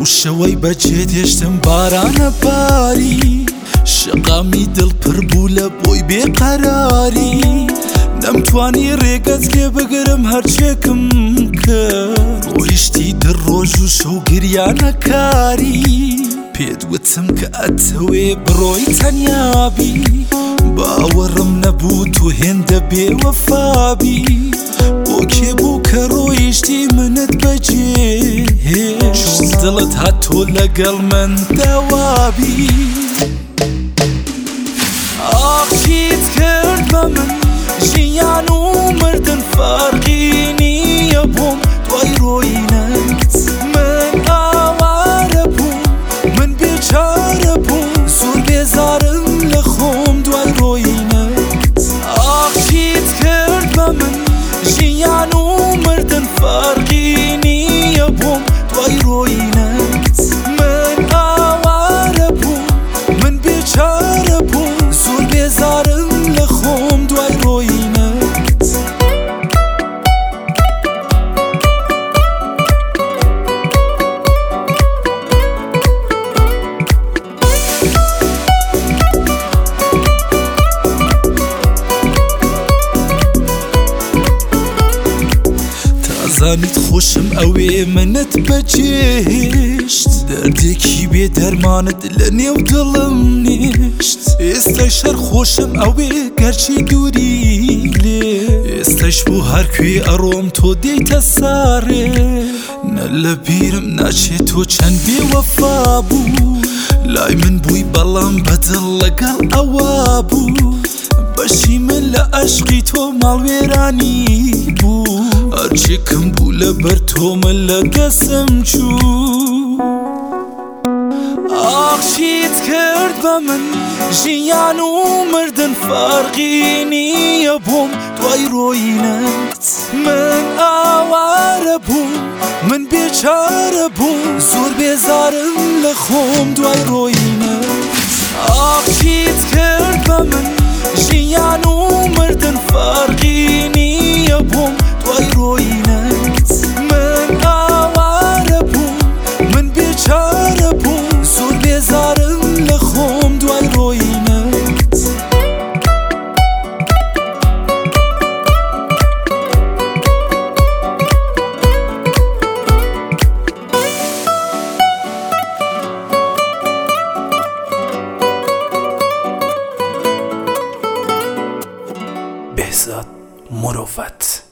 شەوەی بەجێ دێشتم بارانە باری شەقامی دڵ پڕ بوو لە بۆی بێقەراری نەمتوانی ڕێگەت لێ بگرم هەرچێکم کرد ڕۆیشتی دڕ ڕۆژ و شەو گریانەکاری پێت وتم کە ئەتەوێ بڕۆی تەنیابی باوەڕم نەبوو تۆ هێندە بێوەفابی بۆ کێ بوو کە ڕۆیشتی منت بەجێهێشت دڵت هاتۆ لەگەڵ من داوابی ئاخ چیت کرد بە من ژیان و مردن فەرقی نییە بۆم دوای ڕۆینەت من ئاوارە بووم من بێچارە بووم زۆر بێزارم لە خۆم دوای ڕۆینەت ئاخ چیت کرد بە من ژیان و مردن فەرقی نییە بۆم دوای ڕۆینەت من ئاوارە بووم من بێچارە بووم زۆر بێزارم لە خۆم دوای ڕۆینەت زانیت خۆشم ئەوێ منت بەجێهێشت دەردێکی بێ دەرمانت لە نێو دڵم نیشت ئێستای شەر خۆشم ئەوێ گەرچی دووری لێ ئێستەش بۆ هەرکوێ ئەڕۆم تۆ دێیتە ساڕێ نە لە بیرم ناچێت تۆ چەند بێوەفا بوو لای من بووی بەڵام بەدڵ لەگەڵ ئەوە بوو بەشی من لە عەشقی تۆ ماڵوێرانی بوو هەرچێکم بوو لەبەر تۆ من لە دەسم چوو ئاخ چیت کرد بە من ژیان و مردن فەرقی نییە بۆم دوای ڕۆینەت من ئاوارە بووم من بێچارە بووم زۆر بێزارم لە خۆم دوای ڕۆینەت ئاخ چیت کرد بە من ژیان و مردن فەرقی نییە بۆم دوای ڕۆینەت من ئاوارە بووم من بێچارە بووم زۆر بێزارم لە خۆم دوای ڕۆینەت بهزاد مروت